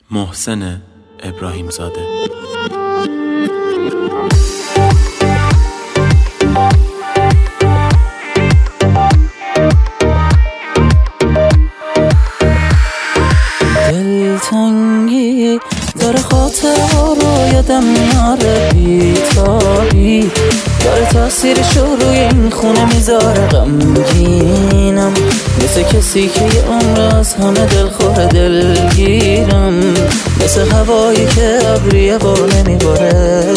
محسن ابراهیم زاده. دلتنگی داره خاطرها رو یادم میاره، بیتابی داره تاثیرش رو روی این خونه میذاره. غمگینم مثل کسی که یه عمر از همه دلخور دلگیرم، مثل هوایی که ابریه با نمیباره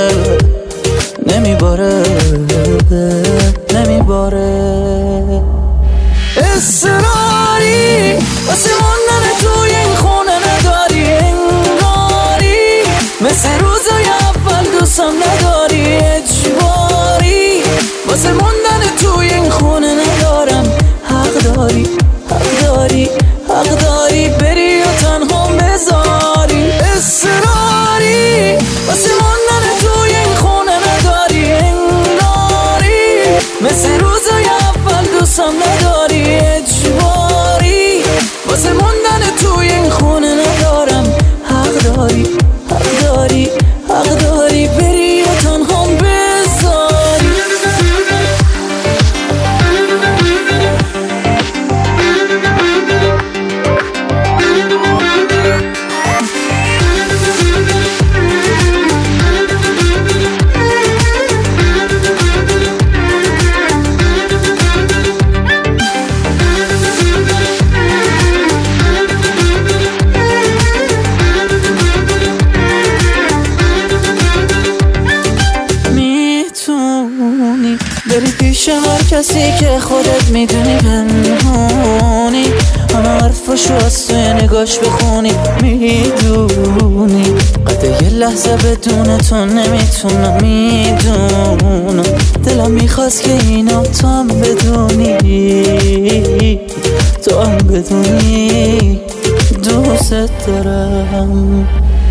اصراری واسه موندن توی این خونه نداری، انگاری مثل روزای اول دوستم نداری، اجباری واسه موندن توی این خونه ندارم. حق داری بری و تنها بذاری. اصراری واسه موندن توی این خونه نداری، انگاری مثل روزای اول دوستم نداری، اجباری واسه موندن توی این خونه ندارم. حق داری بری و تنها بذاری. بری پیش هر کسی که خودت میدونی، پنهونی همه حرفاشو از توی نگاش بخونی، میدونی قد یه لحظه بدون تو نمیتونم، میدونم دلم میخواست که اینا تو هم بدونی دوست دارم.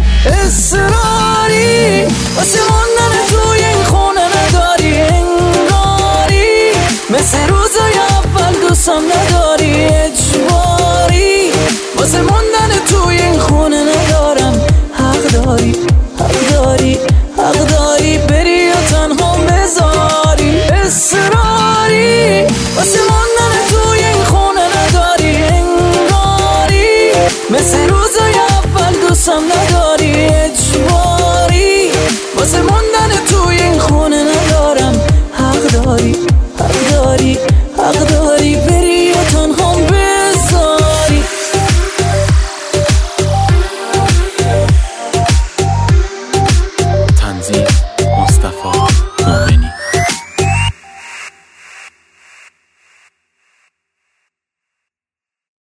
اصراری واسه موندن توی این خونه نداری، انگاری مثل روزای اول دوستم نداری، اجباری واسه موندن توی این خونه ندارم. حق داری بری و تنها بذاری. اصراری واسه موندن توی این خونه نداری، انگاری مثل روزای اول دوستم نداری، اجباری واسه موندن